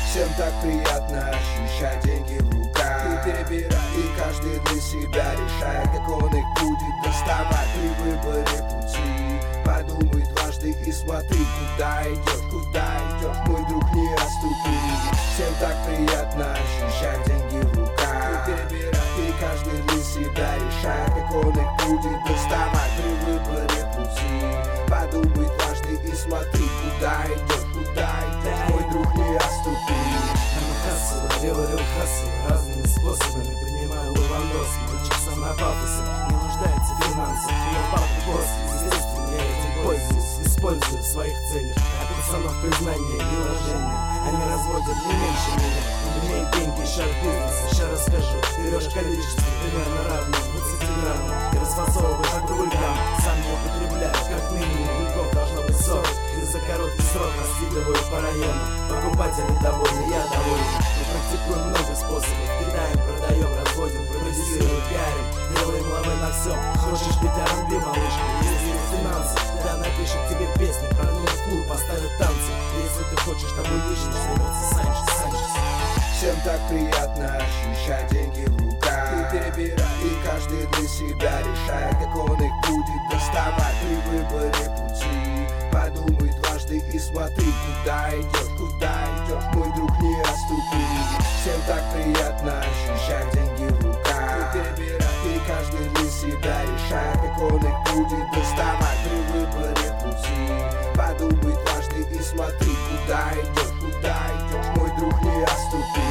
Всем так приятно ощущать деньги в руках. Ты перебирай, и каждый для себя решает, как он их будет доставать. При выборе пути подумай дважды и смотри, куда идешь, мой друг, не отступи. Всем так приятно ощущать деньги в руках. Ты перебирай, и каждый для себя решает, как он их будет доставать. При выборе пути подумай дважды и смотри, куда идешь, мой друг, не отступи. Делаю хасл разными способами, принимаю лавандос. Мальчик сам на пафосе, не нуждается в финансах. Я папа босс, естественно, я этим пользуюсь, использую в своих целях. А пацанов признание и уважение, они разводят не меньше меня. У меня и деньги, еще от бизнеса, сейчас расскажу. Берешь количество примерно равное 20 граммов и расфасовываешь по рулькам. Сам не употребляю, как минимум рульков должно быть 40. И за короткий срок раскидываю по району. Покупатели довольны, я доволен. Мы практикуем много способов. Кидаем, продаем, разводим, продюсируем, пиарим. Делаем лавы на всем. Хочешь быть R&B, малышка? Если есть финансы, да напишет тебе песни. Прогнут клуб, поставят танцы. Если ты хочешь, тобой лично займется Санчес. Всем так приятно ощущать деньги в руках. Ты перебирай, и каждый для себя решает, как он их будет доставать. При выборе пути подумай дважды и смотри, куда идешь, мой друг, не отступи. Всем так приятно ощущать деньги в руках. Ты перебирай, и каждый для себя решает, как он их будет доставать. При выборе пути подумай дважды и смотри, куда идешь, мой друг, не отступи.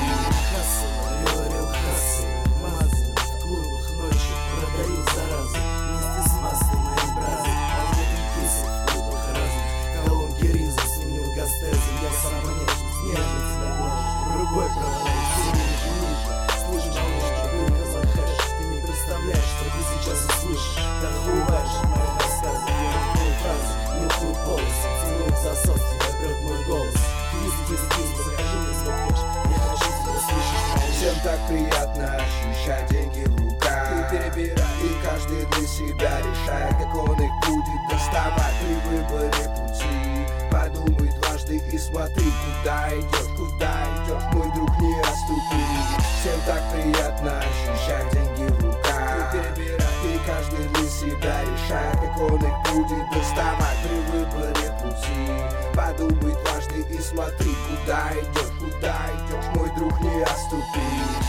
Рукой проваляй, сильнее и ниже. Слышишь, малышка, только за хэш. Ты не представляешь, что ты сейчас услышишь. Ты охуеваешь от моих рассказов. Я нюхаю фразы, нюхаю полосы. Целую в засос, тебя прет мой голос. Киз, покажи мне свой кэш. Я хочу тебя слышать, малыш. Всем так приятно ощущать деньги в руках. Ты перебирай, и каждый для себя решает, как он их будет доставать. При выборе пути подумай дважды и смотри, куда идешь, мой друг, не отступи. Всем так приятно ощущать деньги в руках. Ты перебирай, и каждый для себя решает, как он их будет доставать. При выборе пути подумай дважды и смотри, куда идешь, мой друг, не отступи.